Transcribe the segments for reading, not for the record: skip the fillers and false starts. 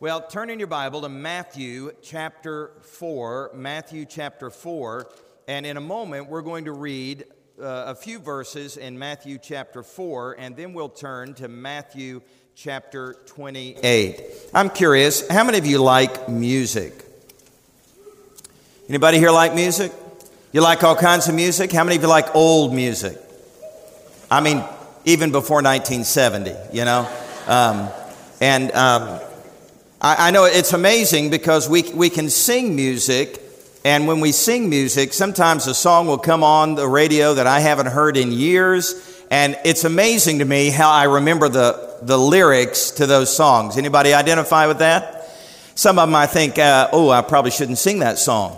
Well, turn in your Bible to Matthew chapter 4, and in a moment we're going to read a few verses in Matthew chapter 4, and then we'll turn to Matthew chapter 28. I'm curious, how many of you like music? Anybody here like music? You like all kinds of music? How many of you like old music? I mean, even before 1970, you know? I know it's amazing because we can sing music, and when we sing music, sometimes a song will come on the radio that I haven't heard in years, and it's amazing to me how I remember the lyrics to those songs. Anybody identify with that? Some of them I think, I probably shouldn't sing that song.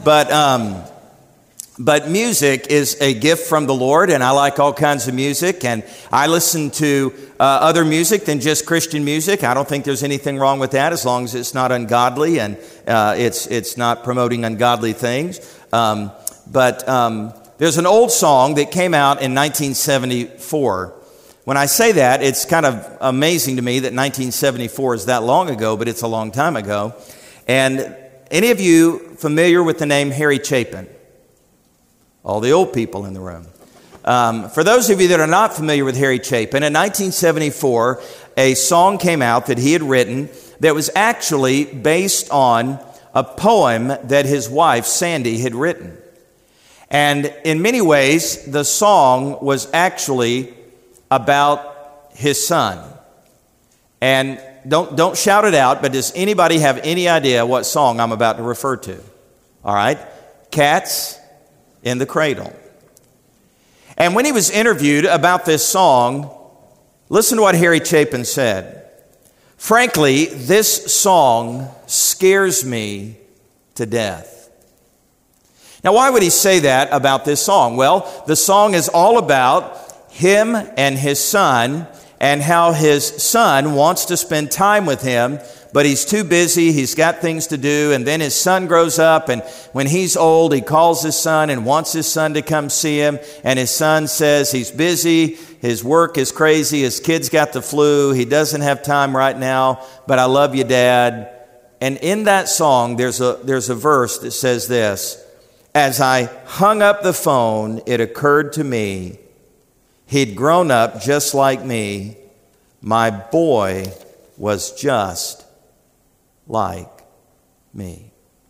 But music is a gift from the Lord, and I like all kinds of music, and I listen to other music than just Christian music. I don't think there's anything wrong with that as long as it's not ungodly and it's not promoting ungodly things. But there's an old song that came out in 1974. When I say that, it's kind of amazing to me that 1974 is that long ago, but it's a long time ago. And any of you familiar with the name Harry Chapin? All the old people in the room. For those of you that are not familiar with Harry Chapin, in 1974, a song came out that he had written that was actually based on a poem that his wife, Sandy, had written. And in many ways, the song was actually about his son. And don't shout it out, but does anybody have any idea what song I'm about to refer to? All right? Cats in the Cradle. And when he was interviewed about this song, listen to what Harry Chapin said. Frankly, this song scares me to death. Now, why would he say that about this song? Well, the song is all about him and his son and how his son wants to spend time with him, but he's too busy, he's got things to do, and then his son grows up, and when he's old, he calls his son and wants his son to come see him, and his son says he's busy, his work is crazy, his kid's got the flu, he doesn't have time right now, but I love you, Dad. And in that song, there's a verse that says this: as I hung up the phone, it occurred to me, he'd grown up just like me, my boy was just like me.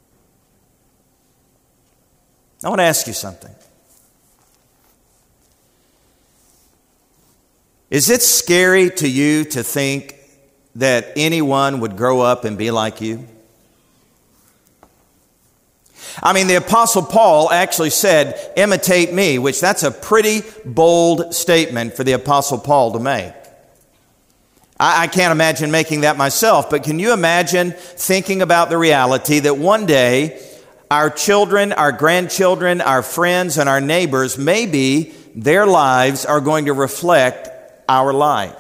I want to ask you something. Is it scary to you to think that anyone would grow up and be like you? I mean, the Apostle Paul actually said, imitate me, which that's a pretty bold statement for the Apostle Paul to make. I can't imagine making that myself, but can you imagine thinking about the reality that one day our children, our grandchildren, our friends, and our neighbors, maybe their lives are going to reflect our life?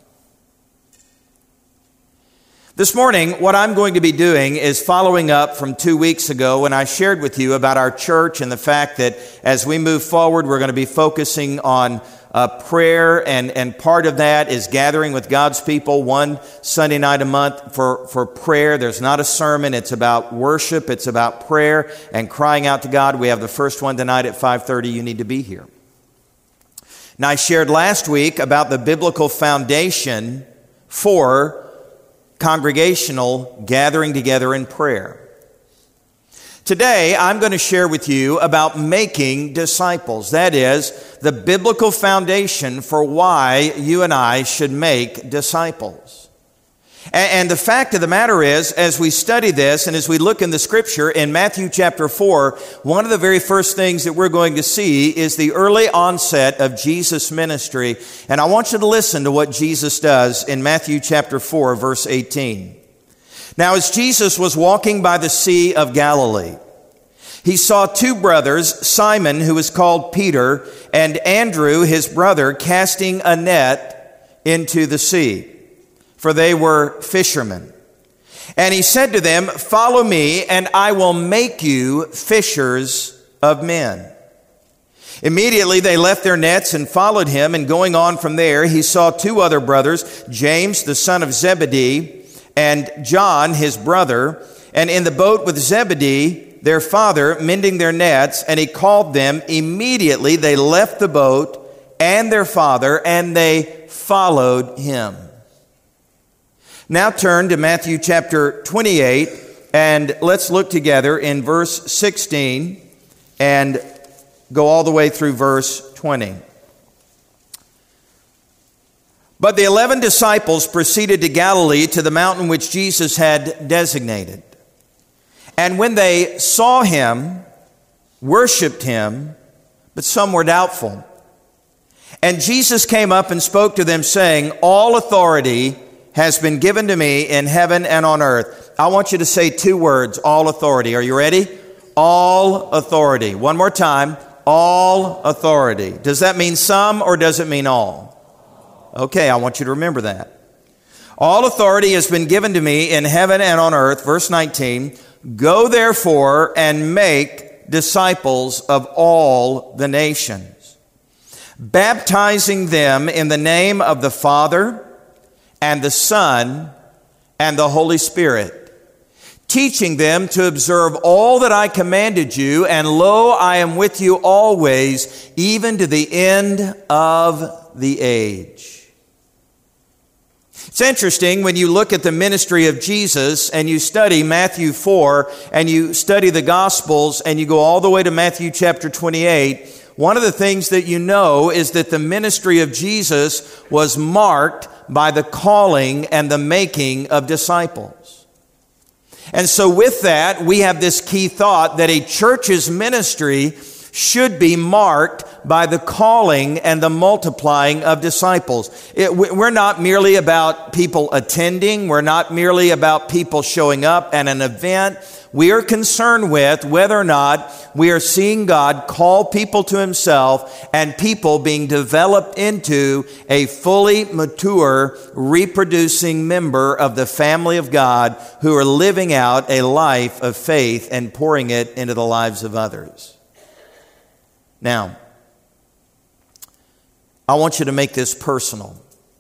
This morning, what I'm going to be doing is following up from 2 weeks ago when I shared with you about our church and the fact that as we move forward, we're going to be focusing on prayer, and part of that is gathering with God's people one Sunday night a month for prayer. There's not a sermon. It's about worship. It's about prayer and crying out to God. We have the first one tonight at 5:30. You need to be here. Now, I shared last week about the biblical foundation for congregational gathering together in prayer. Today, I'm going to share with you about making disciples. That is, the biblical foundation for why you and I should make disciples. And the fact of the matter is, as we study this and as we look in the scripture in Matthew chapter 4, one of the very first things that we're going to see is the early onset of Jesus' ministry. And I want you to listen to what Jesus does in Matthew chapter 4, verse 18. Now, as Jesus was walking by the Sea of Galilee, he saw two brothers, Simon, who was called Peter, and Andrew, his brother, casting a net into the sea, for they were fishermen. And he said to them, "Follow me, and I will make you fishers of men." Immediately they left their nets and followed him, and going on from there, he saw two other brothers, James, the son of Zebedee, and John, his brother, and in the boat with Zebedee, their father, mending their nets, and he called them. Immediately they left the boat and their father, and they followed him. Now turn to Matthew chapter 28, and let's look together in verse 16 and go all the way through verse 20. But the 11 disciples proceeded to Galilee, to the mountain which Jesus had designated. And when they saw him, worshiped him, but some were doubtful. And Jesus came up and spoke to them, saying, all authority has been given to me in heaven and on earth. I want you to say two words, all authority. Are you ready? All authority. One more time, all authority. Does that mean some or does it mean all? Okay, I want you to remember that. All authority has been given to me in heaven and on earth. Verse 19, go therefore and make disciples of all the nations, baptizing them in the name of the Father and the Son and the Holy Spirit, teaching them to observe all that I commanded you, and lo, I am with you always, even to the end of the age. It's interesting when you look at the ministry of Jesus and you study Matthew 4 and you study the Gospels and you go all the way to Matthew chapter 28, one of the things that you know is that the ministry of Jesus was marked by the calling and the making of disciples. And so with that, we have this key thought that a church's ministry should be marked by the calling and the multiplying of disciples. We're not merely about people attending. We're not merely about people showing up at an event. We are concerned with whether or not we are seeing God call people to himself and people being developed into a fully mature, reproducing member of the family of God who are living out a life of faith and pouring it into the lives of others. Now, I want you to make this personal.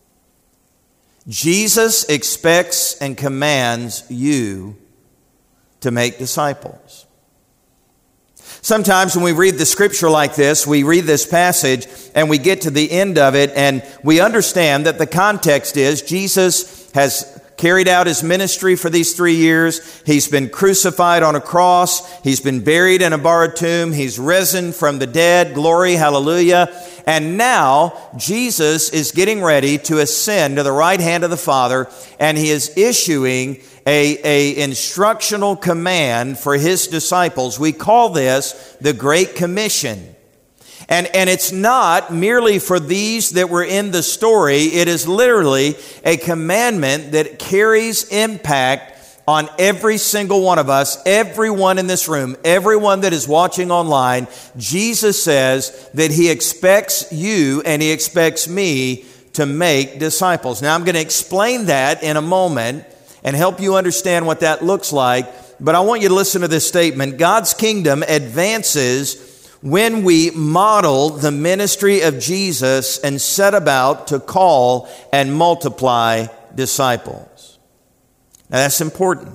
Jesus expects and commands you to make disciples. Sometimes when we read the scripture like this, we read this passage and we get to the end of it and we understand that the context is Jesus has carried out his ministry for these 3 years. He's been crucified on a cross. He's been buried in a borrowed tomb. He's risen from the dead. Glory, hallelujah. And now Jesus is getting ready to ascend to the right hand of the Father, and he is issuing a instructional command for his disciples. We call this the Great Commission. And it's not merely for these that were in the story. It is literally a commandment that carries impact on every single one of us, everyone in this room, everyone that is watching online. Jesus says that he expects you and he expects me to make disciples. Now, I'm going to explain that in a moment and help you understand what that looks like. But I want you to listen to this statement. God's kingdom advances when we model the ministry of Jesus and set about to call and multiply disciples. Now that's important.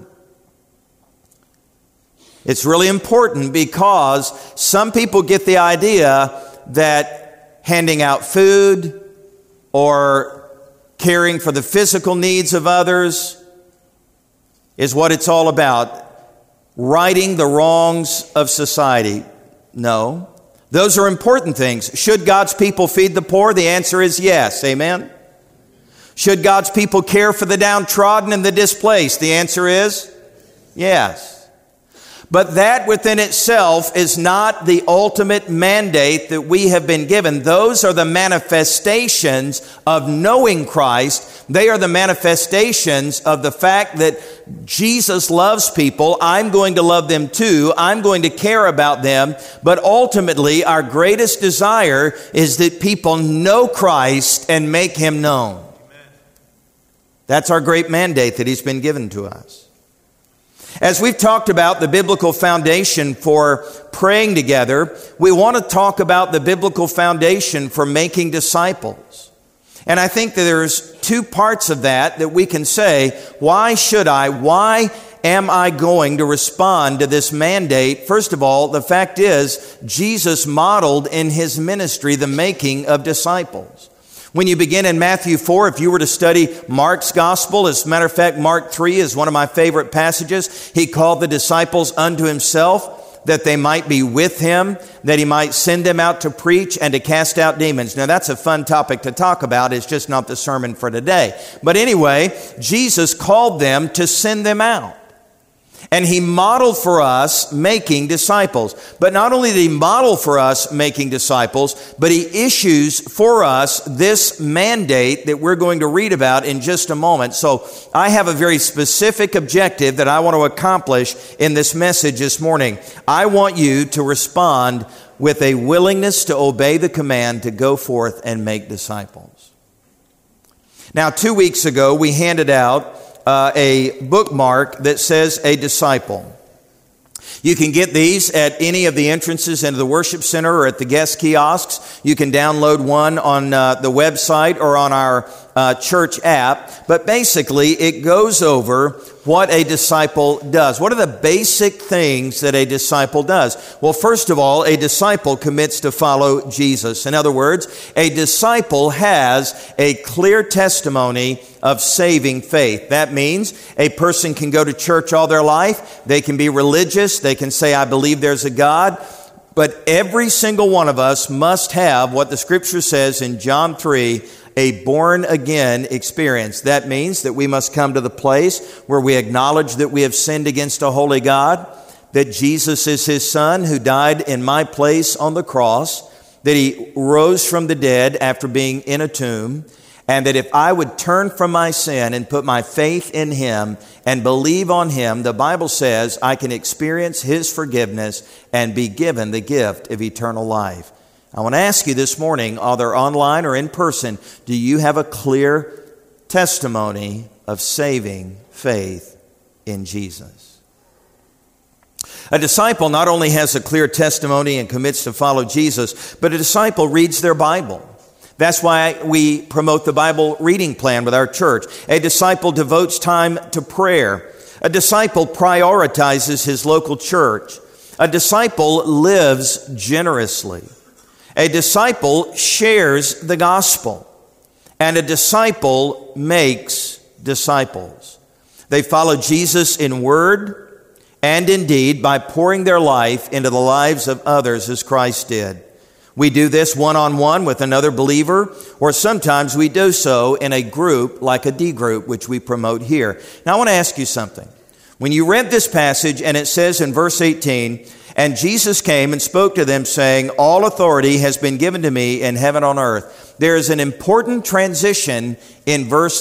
It's really important because some people get the idea that handing out food or caring for the physical needs of others is what it's all about. Righting the wrongs of society. No. Those are important things. Should God's people feed the poor? The answer is yes. Amen? Should God's people care for the downtrodden and the displaced? The answer is yes. But that within itself is not the ultimate mandate that we have been given. Those are the manifestations of knowing Christ. They are the manifestations of the fact that Jesus loves people. I'm going to love them too. I'm going to care about them. But ultimately, our greatest desire is that people know Christ and make him known. That's our great mandate that he's been given to us. As we've talked about the biblical foundation for praying together, we want to talk about the biblical foundation for making disciples. And I think that there's two parts of that we can say, why am I going to respond to this mandate? First of all, the fact is, Jesus modeled in his ministry the making of disciples. When you begin in Matthew 4, if you were to study Mark's gospel, as a matter of fact, Mark 3 is one of my favorite passages. He called the disciples unto himself, that they might be with him, that he might send them out to preach and to cast out demons. Now, that's a fun topic to talk about. It's just not the sermon for today. But anyway, Jesus called them to send them out. And he modeled for us making disciples. But not only did he model for us making disciples, but he issues for us this mandate that we're going to read about in just a moment. So I have a very specific objective that I want to accomplish in this message this morning. I want you to respond with a willingness to obey the command to go forth and make disciples. Now, 2 weeks ago, we handed out a bookmark that says a disciple. You can get these at any of the entrances into the worship center or at the guest kiosks. You can download one on the website or on our church app. But basically, it goes over what a disciple does. What are the basic things that a disciple does? Well, first of all, a disciple commits to follow Jesus. In other words, a disciple has a clear testimony of saving faith. That means a person can go to church all their life. They can be religious. They can say, I believe there's a God. But every single one of us must have what the scripture says in John 3, a born-again experience. That means that we must come to the place where we acknowledge that we have sinned against a holy God, that Jesus is his son who died in my place on the cross, that he rose from the dead after being in a tomb, and that if I would turn from my sin and put my faith in him and believe on him, the Bible says I can experience his forgiveness and be given the gift of eternal life. I want to ask you this morning, either online or in person, do you have a clear testimony of saving faith in Jesus? A disciple not only has a clear testimony and commits to follow Jesus, but a disciple reads their Bible. That's why we promote the Bible reading plan with our church. A disciple devotes time to prayer. A disciple prioritizes his local church. A disciple lives generously. A disciple shares the gospel, and a disciple makes disciples. They follow Jesus in word and in deed by pouring their life into the lives of others as Christ did. We do this one-on-one with another believer, or sometimes we do so in a group like a D group, which we promote here. Now, I want to ask you something. When you read this passage, and it says in verse 18, and Jesus came and spoke to them, saying, all authority has been given to me in heaven and on earth. There is an important transition in verse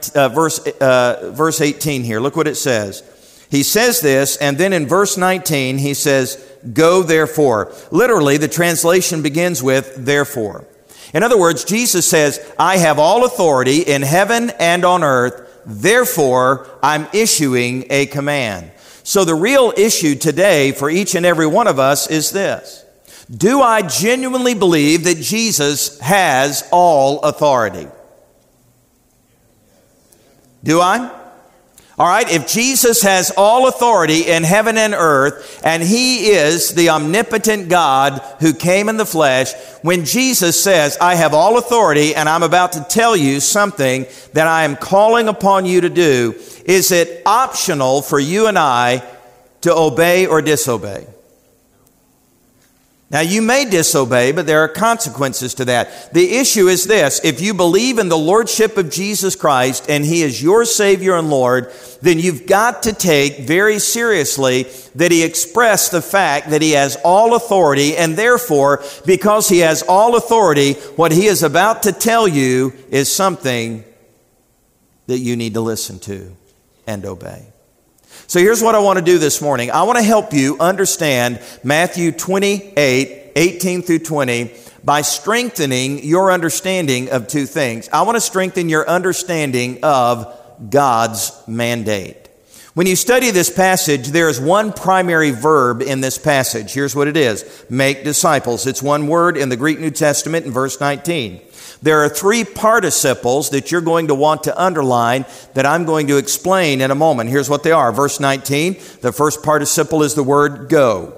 18 here. Look what it says. He says this, and then in verse 19, he says, go therefore. Literally, the translation begins with therefore. In other words, Jesus says, I have all authority in heaven and on earth. Therefore, I'm issuing a command. So the real issue today for each and every one of us is this. Do I genuinely believe that Jesus has all authority? Do I? All right, if Jesus has all authority in heaven and earth, and he is the omnipotent God who came in the flesh, when Jesus says, I have all authority and I'm about to tell you something that I am calling upon you to do, is it optional for you and I to obey or disobey? Now, you may disobey, but there are consequences to that. The issue is this. If you believe in the lordship of Jesus Christ and he is your Savior and Lord, then you've got to take very seriously that he expressed the fact that he has all authority, and therefore, because he has all authority, what he is about to tell you is something that you need to listen to and obey. So here's what I want to do this morning. I want to help you understand Matthew 28, 18 through 20 by strengthening your understanding of two things. I want to strengthen your understanding of God's mandate. When you study this passage, there is one primary verb in this passage. Here's what it is. Make disciples. It's one word in the Greek New Testament in verse 19. there are three participles that you're going to want to underline that I'm going to explain in a moment. Here's what they are. Verse 19, the first participle is the word go.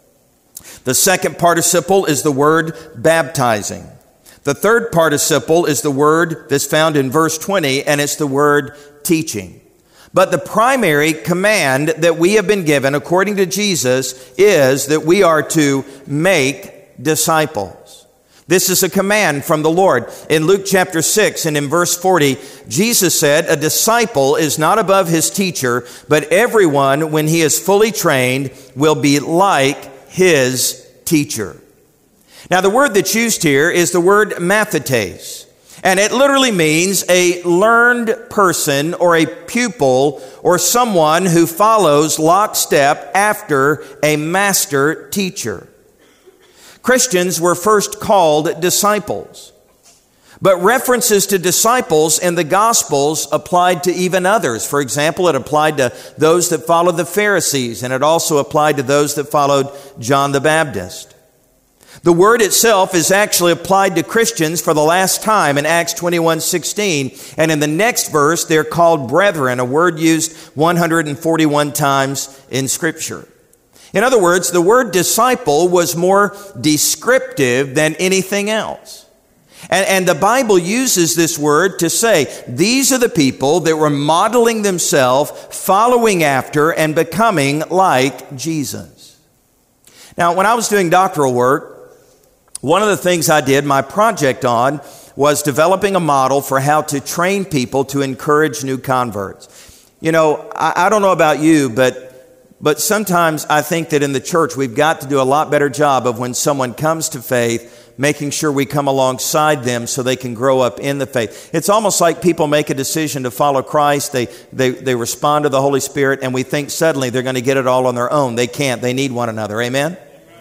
The second participle is the word baptizing. The third participle is the word that's found in verse 20, and it's the word teaching. But the primary command that we have been given, according to Jesus, is that we are to make disciples. This is a command from the Lord. In Luke chapter 6 and in verse 40, Jesus said, "A disciple is not above his teacher, but everyone, when he is fully trained, will be like his teacher." Now, the word that's used here is the word mathetes. And it literally means a learned person or a pupil or someone who follows lockstep after a master teacher. Christians were first called disciples, but references to disciples in the Gospels applied to even others. For example, it applied to those that followed the Pharisees, and it also applied to those that followed John the Baptist. The word itself is actually applied to Christians for the last time in Acts 21:16. And in the next verse, they're called brethren, a word used 141 times in Scripture. In other words, the word disciple was more descriptive than anything else. And the Bible uses this word to say, these are the people that were modeling themselves, following after, and becoming like Jesus. Now, when I was doing doctoral work, one of the things I did my project on was developing a model for how to train people to encourage new converts. You know, I don't know about you, but sometimes I think that in the church we've got to do a lot better job of when someone comes to faith, making sure we come alongside them so they can grow up in the faith. It's almost like people make a decision to follow Christ. They respond to the Holy Spirit, and we think suddenly they're going to get it all on their own. They can't. They need one another. Amen?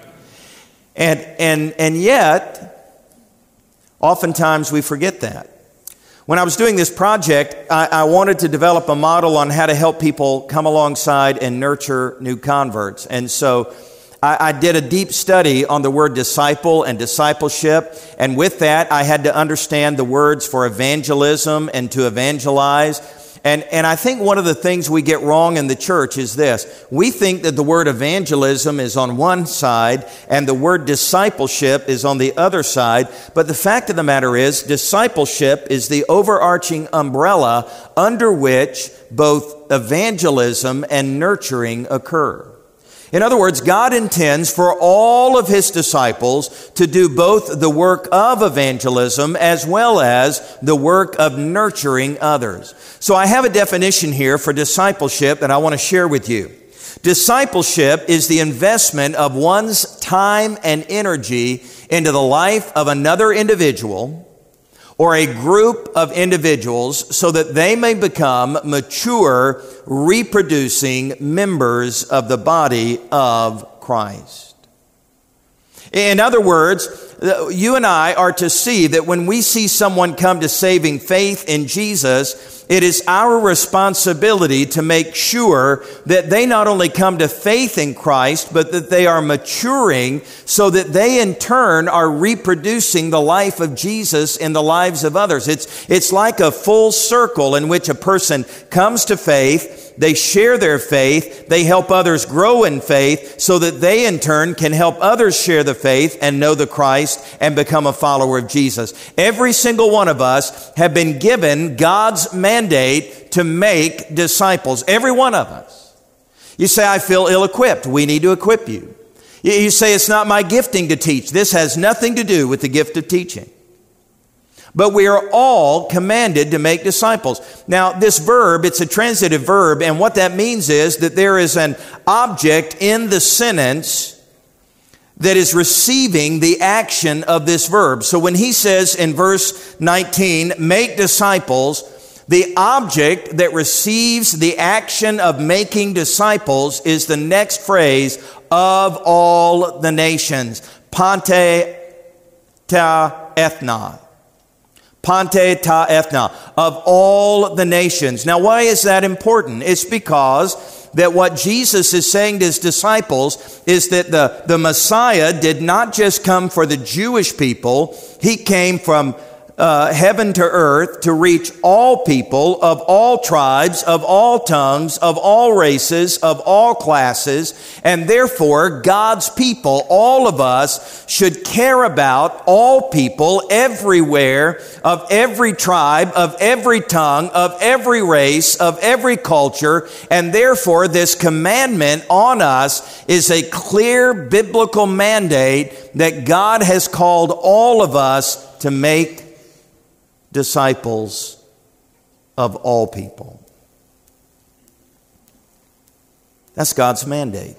And yet, oftentimes we forget that. When I was doing this project, I wanted to develop a model on how to help people come alongside and nurture new converts. And so I did a deep study on the word disciple and discipleship. And with that, I had to understand the words for evangelism and to evangelize. And I think one of the things we get wrong in the church is this. We think that the word evangelism is on one side and the word discipleship is on the other side. But the fact of the matter is, discipleship is the overarching umbrella under which both evangelism and nurturing occur. In other words, God intends for all of his disciples to do both the work of evangelism as well as the work of nurturing others. So I have a definition here for discipleship that I want to share with you. Discipleship is the investment of one's time and energy into the life of another individual or a group of individuals so that they may become mature, reproducing members of the body of Christ. In other words, you and I are to see that when we see someone come to saving faith in Jesus, it is our responsibility to make sure that they not only come to faith in Christ, but that they are maturing so that they in turn are reproducing the life of Jesus in the lives of others. It's like a full circle in which a person comes to faith, they share their faith, they help others grow in faith so that they in turn can help others share the faith and know the Christ and become a follower of Jesus. Every single one of us have been given God's mandate to make disciples. Every one of us. You say, I feel ill-equipped. We need to equip you. You say, it's not my gifting to teach. This has nothing to do with the gift of teaching. But we are all commanded to make disciples. Now, this verb, it's a transitive verb, and what that means is that there is an object in the sentence that is receiving the action of this verb. So when he says in verse 19, make disciples, the object that receives the action of making disciples is the next phrase, of all the nations. Pante ta ethna. Pante ta ethna, of all the nations. Now, why is that important? It's because that what Jesus is saying to his disciples is that the Messiah did not just come for the Jewish people. He came from heaven to earth to reach all people of all tribes, of all tongues, of all races, of all classes, and therefore God's people, all of us, should care about all people everywhere, of every tribe, of every tongue, of every race, of every culture, and therefore this commandment on us is a clear biblical mandate that God has called all of us to make disciples of all people. That's God's mandate.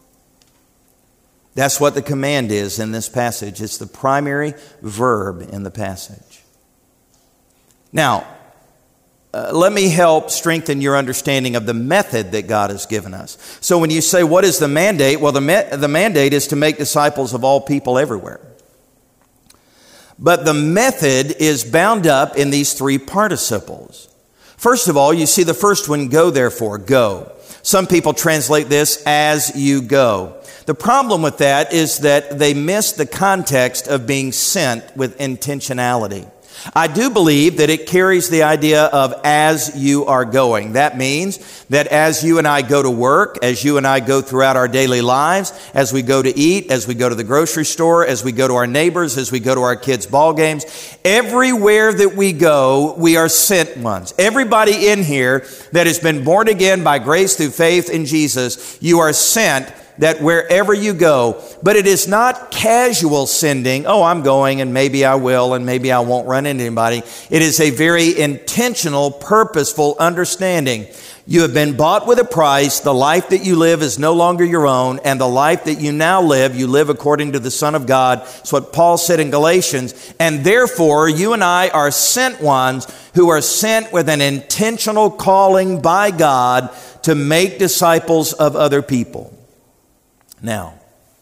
That's what the command is in this passage. It's the primary verb in the passage. Now, let me help strengthen your understanding of the method that God has given us. So when you say, what is the mandate? Well, the mandate is to make disciples of all people everywhere. But the method is bound up in these three participles. First of all, you see the first one, go therefore, go. Some people translate this as you go. The problem with that is that they miss the context of being sent with intentionality. I do believe that it carries the idea of as you are going. That means that as you and I go to work, as you and I go throughout our daily lives, as we go to eat, as we go to the grocery store, as we go to our neighbors, as we go to our kids' ball games, everywhere that we go, we are sent ones. Everybody in here that has been born again by grace through faith in Jesus, you are sent, that wherever you go, but it is not casual sending. Oh, I'm going and maybe I will and maybe I won't run into anybody. It is a very intentional, purposeful understanding. You have been bought with a price. The life that you live is no longer your own, and the life that you now live, you live according to the Son of God. That's what Paul said in Galatians. And therefore, you and I are sent ones who are sent with an intentional calling by God to make disciples of other people. Now,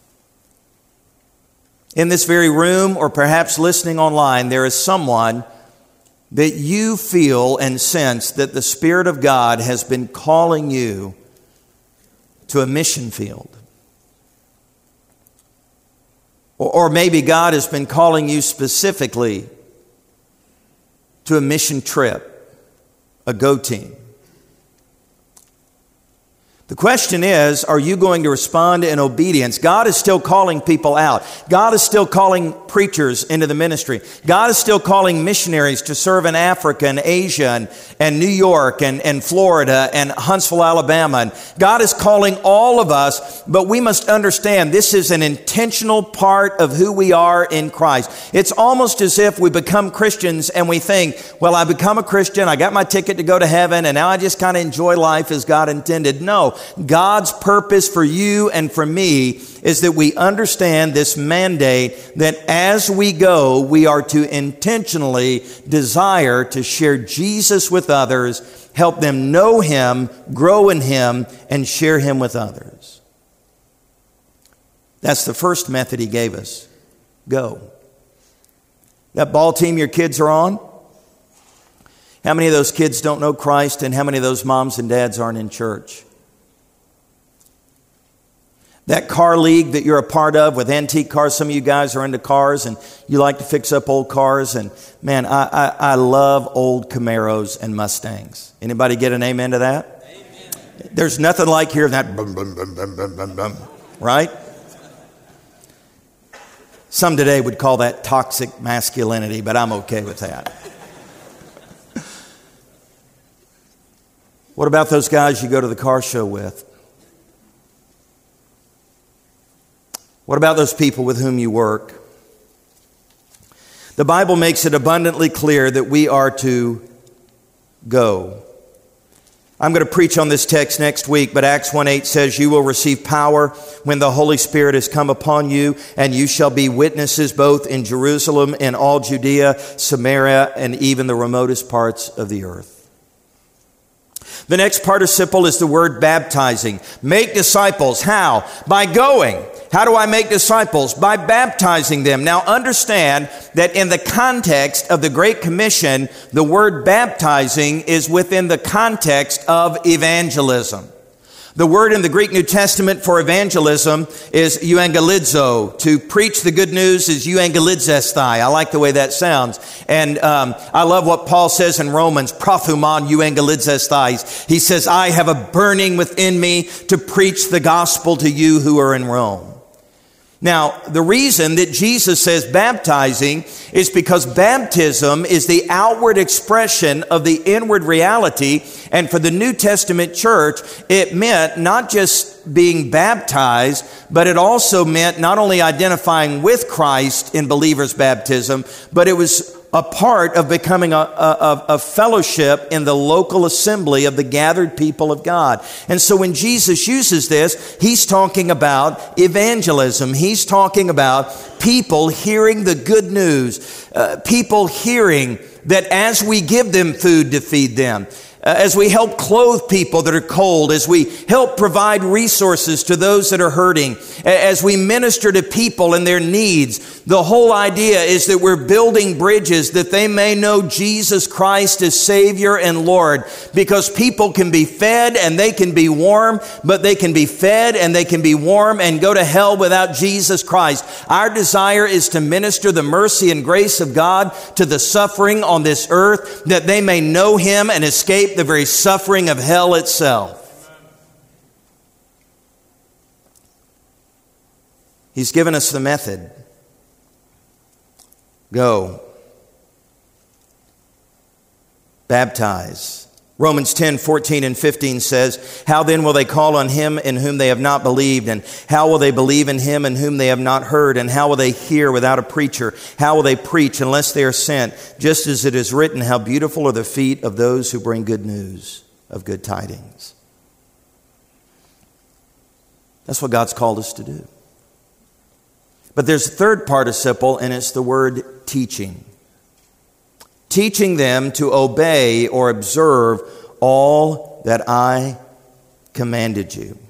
in this very room or perhaps listening online, there is someone that you feel and sense that the Spirit of God has been calling you to a mission field. Or maybe God has been calling you specifically to a mission trip, a go team. The question is, are you going to respond in obedience? God is still calling people out. God is still calling preachers into the ministry. God is still calling missionaries to serve in Africa and Asia and New York and Florida and Huntsville, Alabama. And God is calling all of us, but we must understand this is an intentional part of who we are in Christ. It's almost as if we become Christians and we think, well, I become a Christian, I got my ticket to go to heaven, and now I just kind of enjoy life as God intended. No. God's purpose for you and for me is that we understand this mandate that as we go, we are to intentionally desire to share Jesus with others, help them know Him, grow in Him, and share Him with others. That's the first method He gave us. Go. That ball team your kids are on? How many of those kids don't know Christ, and how many of those moms and dads aren't in church? That car league that you're a part of with antique cars, some of you guys are into cars and you like to fix up old cars. And man, I love old Camaros and Mustangs. Anybody get an amen to that? Amen. There's nothing like hearing that bum, bum, bum, bum, bum, bum, bum, right? Some today would call that toxic masculinity, but I'm okay with that. What about those guys you go to the car show with? What about those people with whom you work? The Bible makes it abundantly clear that we are to go. I'm going to preach on this text next week, but Acts 1:8 says, you will receive power when the Holy Spirit has come upon you, and you shall be witnesses both in Jerusalem and all Judea, Samaria, and even the remotest parts of the earth. The next participle is the word baptizing. Make disciples. How? By going. How do I make disciples? By baptizing them. Now understand that in the context of the Great Commission, the word baptizing is within the context of evangelism. The word in the Greek New Testament for evangelism is euangelizo. To preach the good news is euangelizesthai. I like the way that sounds. And I love what Paul says in Romans, prophumon euangelizesthai. He says, I have a burning within me to preach the gospel to you who are in Rome. Now, the reason that Jesus says baptizing is because baptism is the outward expression of the inward reality. And for the New Testament church, it meant not just being baptized, but it also meant not only identifying with Christ in believers' baptism, but it was a part of becoming a fellowship in the local assembly of the gathered people of God. And so when Jesus uses this, he's talking about evangelism. He's talking about people hearing the good news, people hearing that as we give them food to feed them, as we help clothe people that are cold, as we help provide resources to those that are hurting, as we minister to people and their needs, the whole idea is that we're building bridges that they may know Jesus Christ as Savior and Lord, because people can be fed and they can be warm, but they can be fed and they can be warm and go to hell without Jesus Christ. Our desire is to minister the mercy and grace of God to the suffering on this earth, that they may know Him and escape the very suffering of hell itself. He's given us the method. Go. Baptize. Romans 10:14 and 15 says, how then will they call on him in whom they have not believed? And how will they believe in him in whom they have not heard? And how will they hear without a preacher? How will they preach unless they are sent? Just as it is written, how beautiful are the feet of those who bring good news of good tidings. That's what God's called us to do. But there's a third participle, and it's the word teaching. Teaching them to obey or observe all that I commanded you.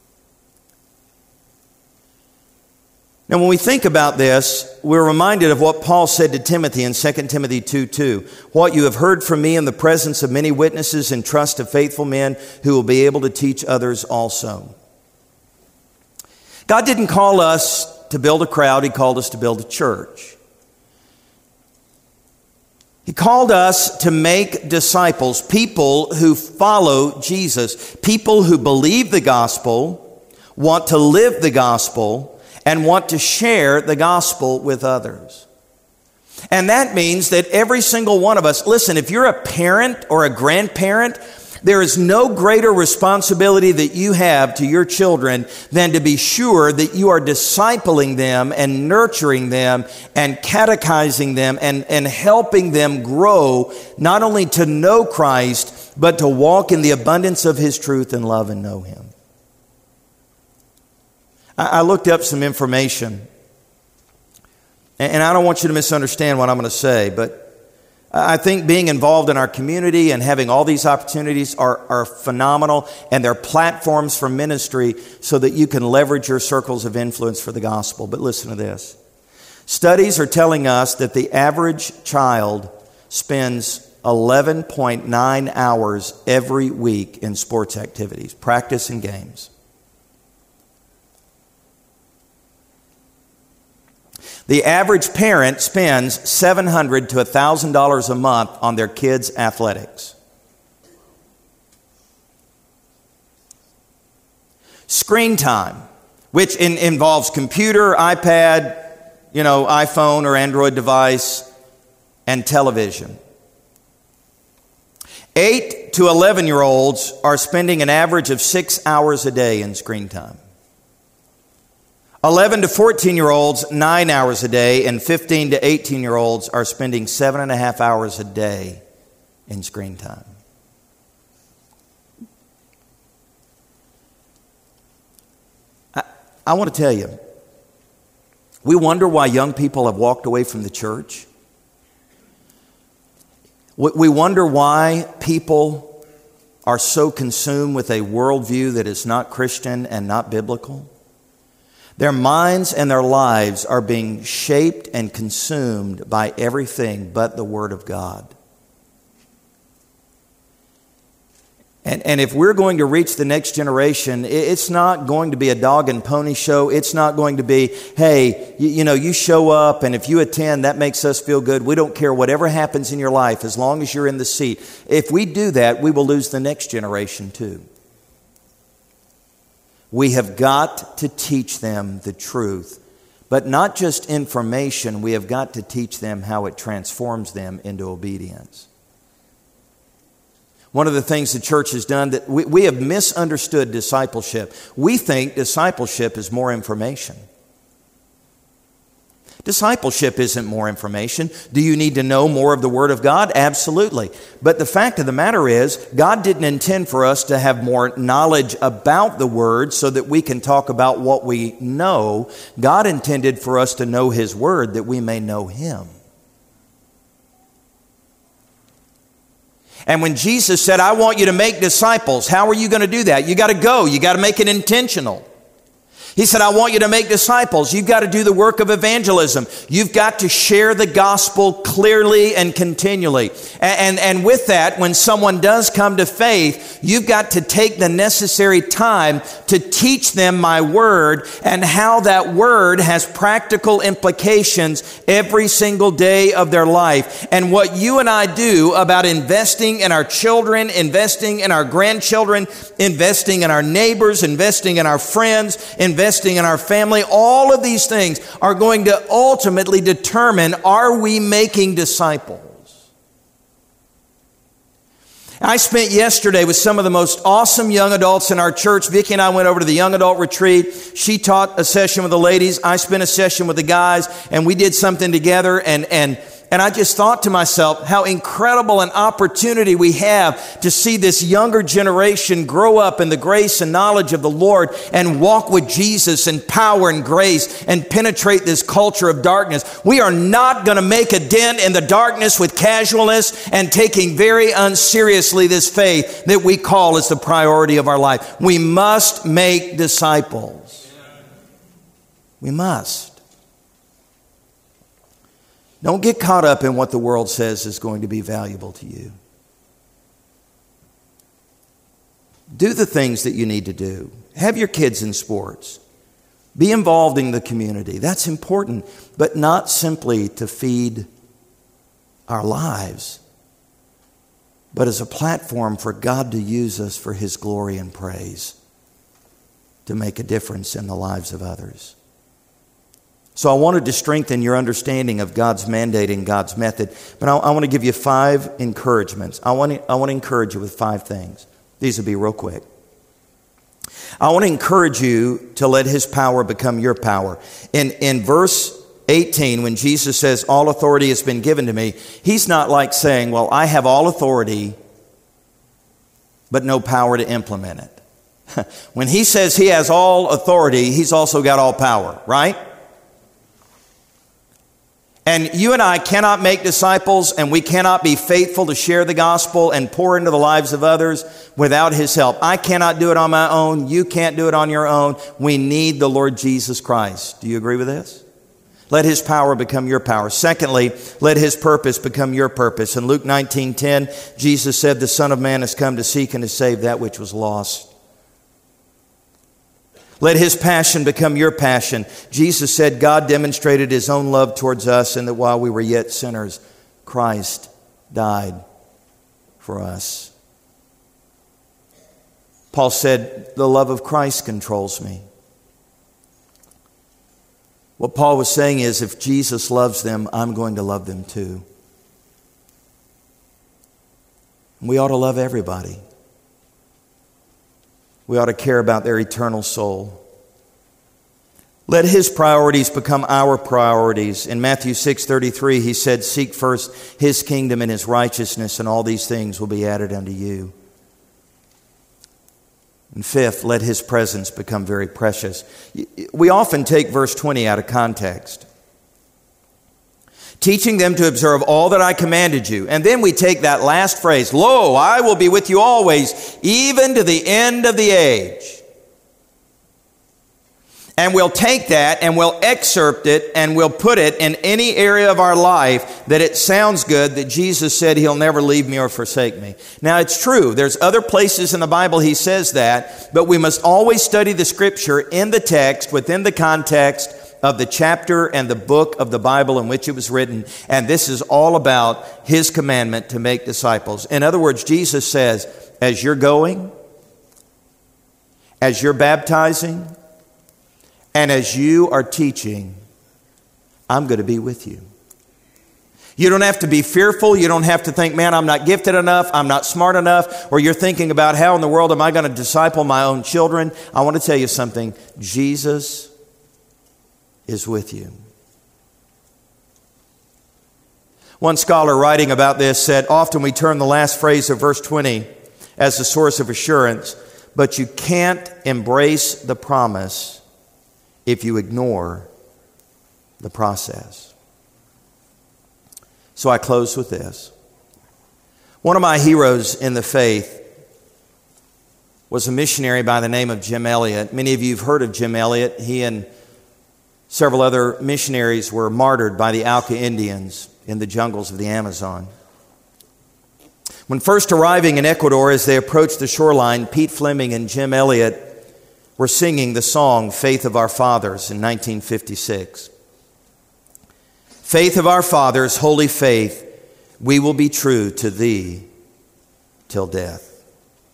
Now, when we think about this, we're reminded of what Paul said to Timothy in 2 Timothy 2:2. What you have heard from me in the presence of many witnesses, entrust to faithful men who will be able to teach others also. God didn't call us to build a crowd. He called us to build a church. He called us to make disciples, people who follow Jesus, people who believe the gospel, want to live the gospel, and want to share the gospel with others. And that means that every single one of us, listen, if you're a parent or a grandparent, there is no greater responsibility that you have to your children than to be sure that you are discipling them and nurturing them and catechizing them and helping them grow, not only to know Christ, but to walk in the abundance of His truth and love and know Him. I looked up some information, and I don't want you to misunderstand what I'm going to say, but I think being involved in our community and having all these opportunities are phenomenal, and they're platforms for ministry so that you can leverage your circles of influence for the gospel. But listen to this. Studies are telling us that the average child spends 11.9 hours every week in sports activities, practice and games. The average parent spends $700 to $1,000 a month on their kids' athletics. Screen time, which involves computer, iPad, iPhone or Android device, and television. 8 to 11-year-olds are spending an average of 6 hours a day in screen time. 11 to 14-year-olds, 9 hours a day, and 15 to 18-year-olds are spending 7.5 hours a day in screen time. I want to tell you, we wonder why young people have walked away from the church. We wonder why people are so consumed with a worldview that is not Christian and not biblical. Their minds and their lives are being shaped and consumed by everything but the Word of God. And if we're going to reach the next generation, it's not going to be a dog and pony show. It's not going to be, hey, you show up, and if you attend, that makes us feel good. We don't care whatever happens in your life as long as you're in the seat. If we do that, we will lose the next generation too. We have got to teach them the truth, but not just information. We have got to teach them how it transforms them into obedience. One of the things the church has done, that we have misunderstood discipleship. We think discipleship is more information. Discipleship isn't more information. Do you need to know more of the Word of God? Absolutely. But the fact of the matter is, God didn't intend for us to have more knowledge about the Word so that we can talk about what we know. God intended for us to know His Word that we may know Him. And when Jesus said, I want you to make disciples, how are you going to do that? You got to go. You got to make it intentional. He said, I want you to make disciples. You've got to do the work of evangelism. You've got to share the gospel clearly and continually. And with that, when someone does come to faith, you've got to take the necessary time to teach them my word and how that word has practical implications every single day of their life. And what you and I do about investing in our children, investing in our grandchildren, investing in our neighbors, investing in our friends, investing in our family, all of these things are going to ultimately determine, are we making disciples? I spent yesterday with some of the most awesome young adults in our church. Vicki and I went over to the young adult retreat. She taught a session with the ladies. I spent a session with the guys, and we did something together. And I just thought to myself how incredible an opportunity we have to see this younger generation grow up in the grace and knowledge of the Lord and walk with Jesus in power and grace and penetrate this culture of darkness. We are not going to make a dent in the darkness with casualness and taking very unseriously this faith that we call as the priority of our life. We must make disciples. We must. Don't get caught up in what the world says is going to be valuable to you. Do the things that you need to do. Have your kids in sports. Be involved in the community. That's important, but not simply to feed our lives, but as a platform for God to use us for His glory and praise, to make a difference in the lives of others. So I wanted to strengthen your understanding of God's mandate and God's method. But I want to give you 5 encouragements. I want to encourage you with 5 things. These will be real quick. I want to encourage you to let His power become your power. In verse 18, when Jesus says, all authority has been given to me, He's not like saying, well, I have all authority, but no power to implement it. When He says He has all authority, He's also got all power, right? And you and I cannot make disciples, and we cannot be faithful to share the gospel and pour into the lives of others without His help. I cannot do it on my own. You can't do it on your own. We need the Lord Jesus Christ. Do you agree with this? Let His power become your power. Secondly, let His purpose become your purpose. In Luke 19:10, Jesus said, the Son of Man has come to seek and to save that which was lost. Let His passion become your passion. Jesus said God demonstrated His own love towards us, and that while we were yet sinners, Christ died for us. Paul said, the love of Christ controls me. What Paul was saying is, if Jesus loves them, I'm going to love them too. We ought to love everybody. We ought to care about their eternal soul. Let His priorities become our priorities. In Matthew 6:33, He said, seek first His kingdom and His righteousness, and all these things will be added unto you. And fifth, let His presence become very precious. We often take verse 20 out of context. Teaching them to observe all that I commanded you. And then we take that last phrase, lo, I will be with you always, even to the end of the age. And we'll take that and we'll excerpt it and we'll put it in any area of our life that it sounds good that Jesus said He'll never leave me or forsake me. Now, it's true. There's other places in the Bible He says that, but we must always study the Scripture in the text, within the context of the chapter and the book of the Bible in which it was written. And this is all about His commandment to make disciples. In other words, Jesus says, as you're going, as you're baptizing, and as you are teaching, I'm going to be with you. You don't have to be fearful. You don't have to think, man, I'm not gifted enough. I'm not smart enough. Or you're thinking about how in the world am I going to disciple my own children? I want to tell you something. Jesus is with you. One scholar writing about this said, often we turn the last phrase of verse 20 as the source of assurance, but you can't embrace the promise if you ignore the process. So I close with this. One of my heroes in the faith was a missionary by the name of Jim Elliot. Many of you have heard of Jim Elliot. He and several other missionaries were martyred by the Auca Indians in the jungles of the Amazon. When first arriving in Ecuador, as they approached the shoreline, Pete Fleming and Jim Elliot were singing the song, Faith of Our Fathers, in 1956. Faith of our fathers, holy faith, we will be true to thee till death.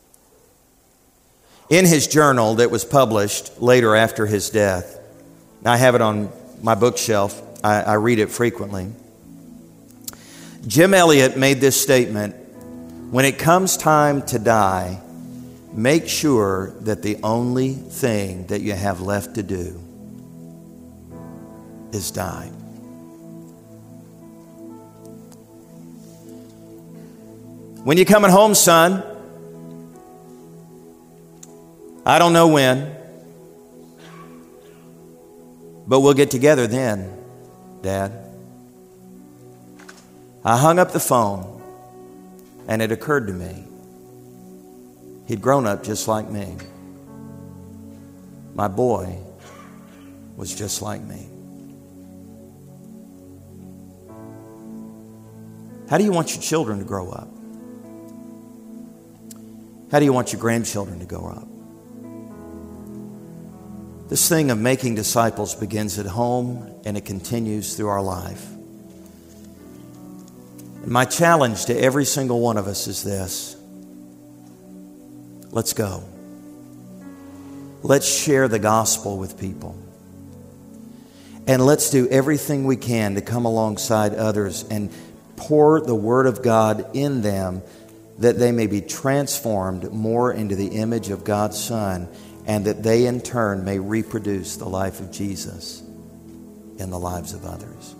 In his journal that was published later after his death, I have it on my bookshelf, I read it frequently. Jim Elliot made this statement, when it comes time to die, make sure that the only thing that you have left to do is die. When you coming home, son? I don't know when, but we'll get together then, Dad. I hung up the phone, and it occurred to me. He'd grown up just like me. My boy was just like me. How do you want your children to grow up? How do you want your grandchildren to grow up? This thing of making disciples begins at home and it continues through our life. And my challenge to every single one of us is this. Let's go. Let's share the gospel with people. And let's do everything we can to come alongside others and pour the Word of God in them that they may be transformed more into the image of God's Son and that they in turn may reproduce the life of Jesus in the lives of others.